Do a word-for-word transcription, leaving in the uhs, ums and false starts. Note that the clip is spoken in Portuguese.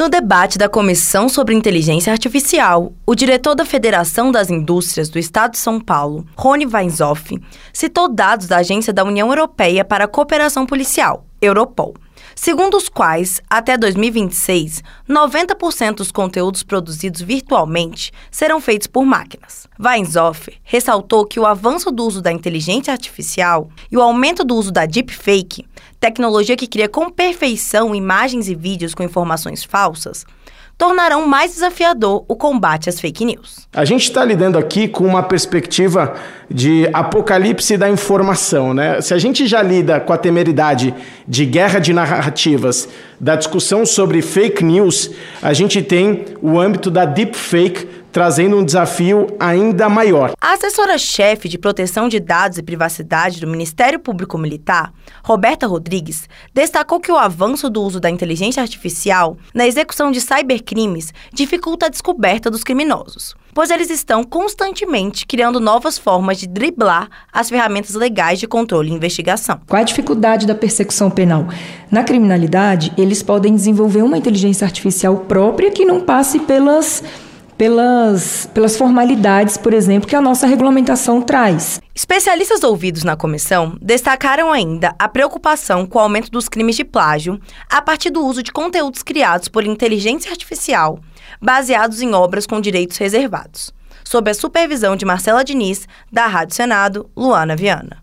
No debate da Comissão sobre Inteligência Artificial, o diretor da Federação das Indústrias do Estado de São Paulo, Rony Weinzoff, citou dados da Agência da União Europeia para a Cooperação Policial, Europol, segundo os quais, até dois mil e vinte e seis, noventa por cento dos conteúdos produzidos virtualmente serão feitos por máquinas. Weinzoff ressaltou que o avanço do uso da inteligência artificial e o aumento do uso da deepfake, tecnologia que cria com perfeição imagens e vídeos com informações falsas, tornarão mais desafiador o combate às fake news. A gente está lidando aqui com uma perspectiva de apocalipse da informação, né? Se a gente já lida com a temeridade de guerra de narrativas, da discussão sobre fake news, a gente tem o âmbito da deepfake trazendo um desafio ainda maior. A assessora-chefe de Proteção de Dados e Privacidade do Ministério Público Militar, Roberta Rodrigues, destacou que o avanço do uso da inteligência artificial na execução de cybercrimes dificulta a descoberta dos criminosos, pois eles estão constantemente criando novas formas de driblar as ferramentas legais de controle e investigação. Qual a dificuldade da persecução penal? Na criminalidade, eles podem desenvolver uma inteligência artificial própria que não passe pelas... Pelas, pelas formalidades, por exemplo, que a nossa regulamentação traz. Especialistas ouvidos na comissão destacaram ainda a preocupação com o aumento dos crimes de plágio a partir do uso de conteúdos criados por inteligência artificial, baseados em obras com direitos reservados, sob a supervisão de Marcela Diniz, da Rádio Senado, Luana Viana.